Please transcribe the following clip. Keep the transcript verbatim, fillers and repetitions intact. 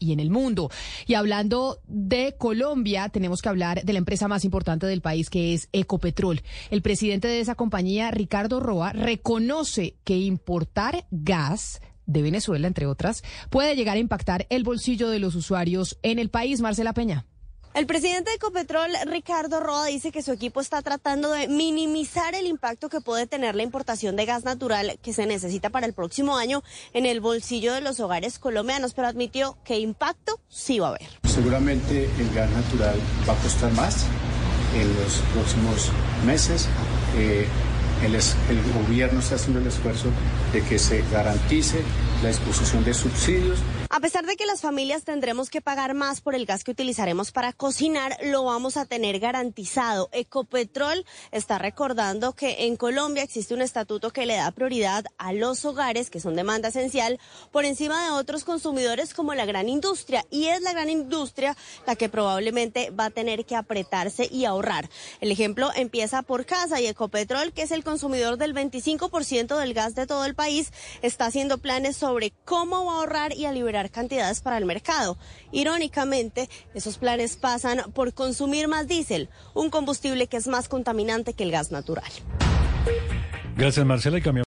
y en el mundo. Y hablando de Colombia, tenemos que hablar de la empresa más importante del país, que es Ecopetrol. El presidente de esa compañía, Ricardo Roa, reconoce que importar gas de Venezuela, entre otras, puede llegar a impactar el bolsillo de los usuarios en el país. Marcela Peña. El presidente de Ecopetrol, Ricardo Roa, dice que su equipo está tratando de minimizar el impacto que puede tener la importación de gas natural que se necesita para el próximo año en el bolsillo de los hogares colombianos, pero admitió que impacto sí va a haber. Seguramente el gas natural va a costar más en los próximos meses. Eh, el, es, el gobierno está haciendo el esfuerzo de que se garantice la disposición de subsidios. A pesar de que las familias tendremos que pagar más por el gas que utilizaremos para cocinar, lo vamos a tener garantizado. Ecopetrol está recordando que en Colombia existe un estatuto que le da prioridad a los hogares, que son demanda esencial, por encima de otros consumidores como la gran industria. Y es la gran industria la que probablemente va a tener que apretarse y ahorrar. El ejemplo empieza por casa y Ecopetrol, que es el consumidor del veinticinco por ciento del gas de todo el país, está haciendo planes sobre cómo va a ahorrar y a liberar cantidades para el mercado. Irónicamente, esos planes pasan por consumir más diésel, un combustible que es más contaminante que el gas natural. Gracias, Marcela. Y cambiamos